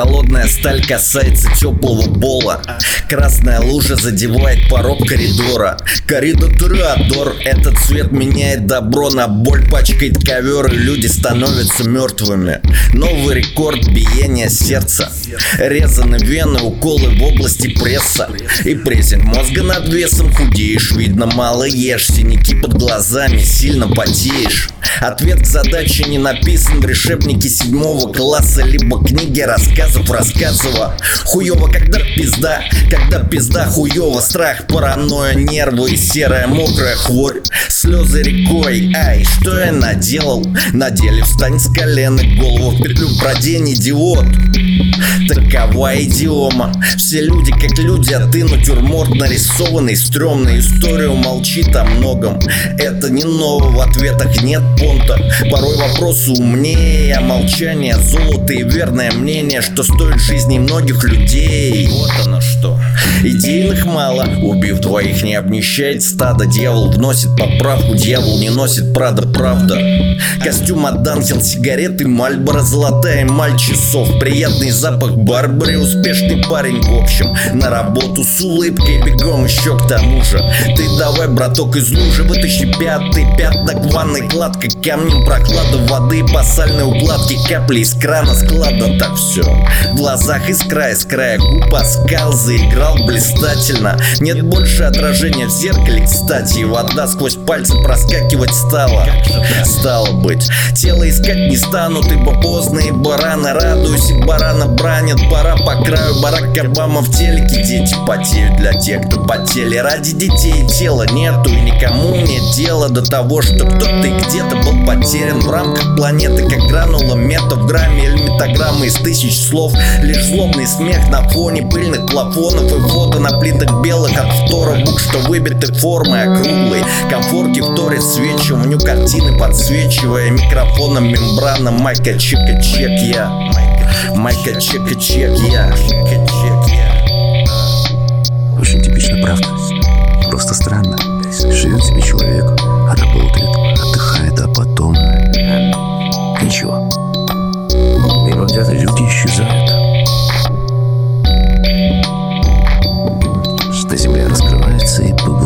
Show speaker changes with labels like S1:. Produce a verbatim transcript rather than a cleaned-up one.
S1: Холодная сталь касается теплого пола. Красная лужа задевает порог коридора. Коридор, этот цвет меняет добро на боль, пачкает ковер, и люди становятся мертвыми. Новый рекорд биения сердца. Резаны вены, уколы в области пресса. И прессинг мозга над весом. Худеешь, видно, мало ешь. Синяки под глазами, сильно потеешь. Ответ к задаче не написан в решебнике седьмого класса, либо книге рассказов Рассказова. Хуёво, когда пизда, когда пизда хуёво. Страх, паранойя, нервы и серая мокрая хворь. Слезы рекой, ай, что я наделал? На деле встань с колен и голову в петлю продень, идиот. Такова идиома. Все люди как люди, а ты натюрморт нарисованный. Стрёмная история умолчит о многом. Это не ново, в ответах нет понта. Порой вопросы умнее, а молчание золото и верное мнение, что стоит жизни многих людей. Вот оно что. Идейных мало, убив двоих не обнищает стадо. Дьявол вносит поправку, дьявол не носит Прада, правда. Костюм от Данхен, сигареты, Мальборо, золотая эмаль часов. Приятный запах Барбари, успешный парень в общем. На работу с улыбкой бегом еще к тому же. Ты давай, браток, из лужи вытащи пятый пяток в ванной, кладка камнем, проклада воды по сальной укладке, капли из крана склада. Так все, в глазах искра, из края губ оскал, заиграл блистательно. Нет больше отражения в зеркале, кстати, и вода сквозь пальцы проскакивать стала. Стало быть, тело искать не станут, ибо поздно, и барана радуйся, барана бранят. Пора по краю, Барак Обама в телеке. Дети потеют для тех, кто потели. Ради детей тела нету, и никому нет дела до того, что кто-то и где-то был потерян в рамках планеты, как гранула мета в грамме или метаграммы из тысяч слов. Лишь злобный смех на фоне пыльных плафонов и фото на плитах белых от втора бук, что выбиты формой округлой. Комфорки вторят свечиванию картины, подсвечивая микрофоном мембрана. Майка чека чек я, Майка чека чек я.
S2: Очень типично, правда? Просто странно. Живет себе человек, работает, отдыхает, а потом ничего. И вот где-то люди исчезают. Что земля раскрывается и пугает.